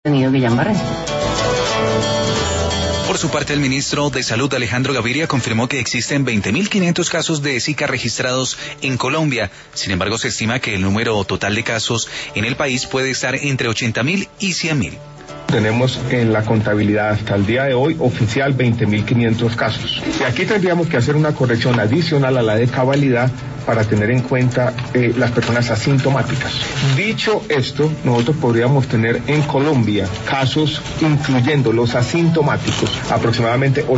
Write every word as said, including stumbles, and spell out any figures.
tenido Guillain-Barré. Por su parte, el ministro de Salud, Alejandro Gaviria, confirmó que existen veinte mil quinientos casos de Zika registrados en Colombia. Sin embargo, se estima que el número total de casos en el país puede estar entre ochenta mil y cien mil. Tenemos en la contabilidad hasta el día de hoy oficial veinte mil quinientos casos. Y aquí tendríamos que hacer una corrección adicional a la de cabalidad para tener en cuenta eh, las personas asintomáticas. Dicho esto, nosotros podríamos tener en Colombia casos, incluyendo los asintomáticos, aproximadamente